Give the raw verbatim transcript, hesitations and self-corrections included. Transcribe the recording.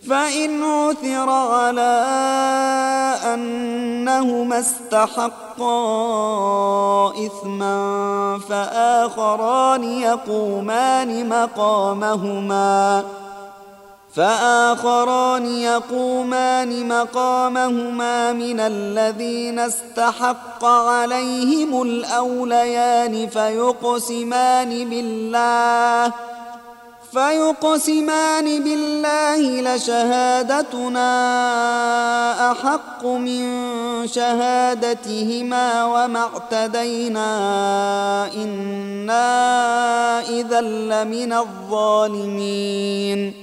فإن عثر على أنهما استحقا إثما فآخران يقومان مقامهما فآخران يقومان مقامهما من الذين استحق عليهم الأوليان فيقسمان بالله فيقسمان بالله لشهادتنا أحق من شهادتهما وما اعتدينا إنا إذا لمن الظالمين